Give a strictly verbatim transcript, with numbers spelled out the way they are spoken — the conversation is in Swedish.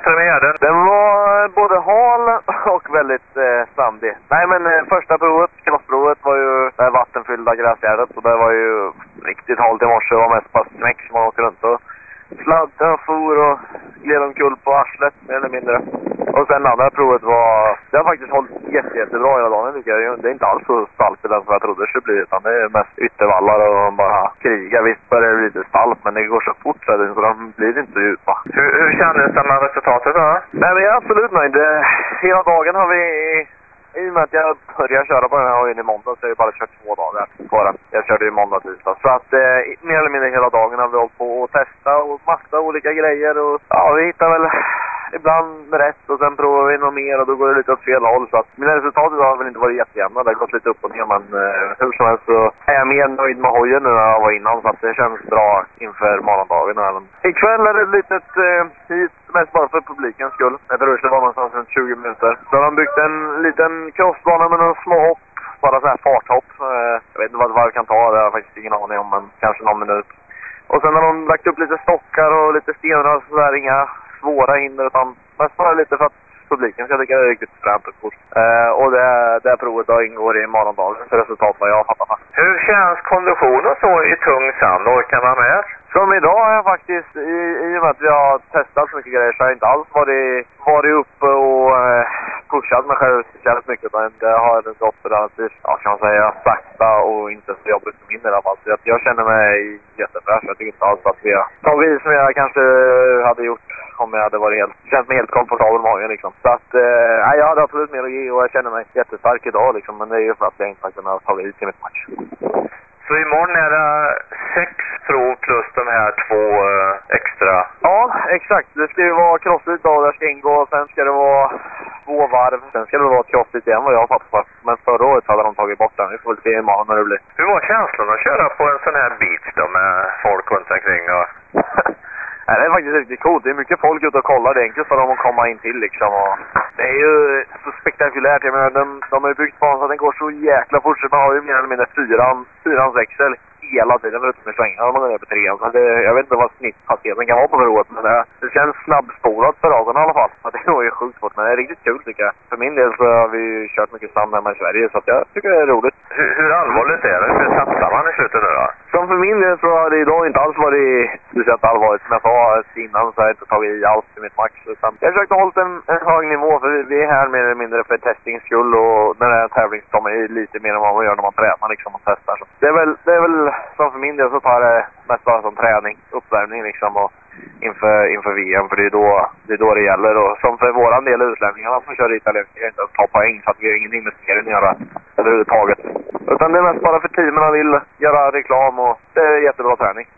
premiären? Den var både hal och väldigt eh, sandig. Nej, men eh, första provet, crossprovet, var ju det här vattenfyllda gräsgärdet. Och det var ju riktigt halt i morse. Det var mest bara smäck som man åkte runt och sladdade och for och gled omkull på arslet, mer eller mindre. Och sen andra provet var... Det har faktiskt hållit jätte, jättebra hela dagen, tycker jag. Det är inte alls så stalp som jag trodde det skulle bli, utan det är mest yttervallar och bara kriga. Visst börjar det bli lite stalp, men det går så fort så de blir inte djupa. Hur, hur kändes det med resultatet då? Nej, men jag är absolut nöjd. Hela dagen har vi... I och med att jag började köra på den här hojen i måndag så har jag bara kört två dagar på den. Jag körde i måndag tisdag. Så att eh, mer eller mindre hela dagen har vi hållit på att testa och massa olika grejer. Och ja, vi hittar väl ibland rätt och sen provar vi något mer och då går det lite åt fel håll. Så att mina resultat idag har väl inte varit jättejämna. Det har gått lite upp och ner, men eh, hur som helst så är jag mer nöjd med hojen nu än jag var innan. Så att det känns bra inför morgondagen. Även. Ikväll är det ett litet eh, hit. Mest bara för publikens skull. Jag tror det var någonstans runt tjugo minuter. Så har de byggt en liten crossbana med några små hopp. Bara så här farthopp. Jag vet inte vad det var jag kan ta. Det har jag faktiskt ingen aning om. Men kanske någon minut. Och sen har de lagt upp lite stockar och lite stenar. Så där, inga svåra hinder. Utan mest bara lite för att publiken ska tycka det är riktigt främt och kort. Uh, och det, det provet då ingår i morgondagens resultat vad jag har fattat. Hur känns konditionen så i tung sand? Orkar man med? Som idag har jag faktiskt, i, i och med att vi har testat så mycket grejer, så har jag inte alls varit, varit uppe och eh, pushat mig själv speciellt mycket. Utan det har gått relativt, ja, kan man säga, sakta och inte så jobbigt för min i alla fall. Så jag, jag känner mig jättefräsch. Jag tycker inte alls att vi har tagit i som jag kanske hade gjort om jag hade varit helt, känt mig helt komfortabel med magen liksom. Så att, eh, jag hade absolut mer att ge och jag känner mig jättestark idag liksom. Men det är ju för att jag inte har kunnat ta i till mitt match. Så imorgon är det sex prov plus de här två uh, extra? Ja, exakt. Det ska ju vara crossfit då, där ska ingå. Och sen ska det vara två varv. Sen ska det vara crossfit igen vad jag har fattat. Men förra året hade de tagit bort den. Vi får väl se imorgon när det blir. Hur var känslan att köra på en sån här beach då med folk runt omkring? Och... Nej, det är faktiskt riktigt coolt. Det är mycket folk ute och kollar. Det är enkelt för dem att komma in till liksom. Och det är ju så spektakulärt. Jag menar, de, de har ju byggt banan så att den går så jäkla fort. Så man har ju mer eller mindre fyran, fyrans växel hela tiden förutom med svängar. Man går ner på trean. Så det, jag vet inte vad snitthastigheten kan vara på förrådet. Men det, det känns snabbspolat för ögonen i alla fall. Så det var ju sjukt fort. Men det är riktigt kul tycker jag. För min del så har vi ju kört mycket sand hemma i Sverige. Så att jag tycker det är roligt. Hur, hur allvarligt är det? Hur satsar man i slutet nu då? Som för min del så har det idag inte alls varit speciellt allvarligt. Som jag sa innan så har jag inte tagit i allt i mitt max. Utan jag har försökt hålla en, en hög nivå för vi är här mer eller mindre för testings skull. Och när det är tävlingsdagen är lite mer än vad man gör när man tränar liksom och testar. Så det är väl, det är väl som för min del så tar det mest bara som träning, uppvärmning liksom och inför, inför V M för det är, då, det är då det gäller. Och som för våran del utlänningarna som kör italienska kan inte ens ta poäng så att vi har ingen investering att göra överhuvudtaget. Utan det är mest bara för teamen vill göra reklam och det är jättebra träning.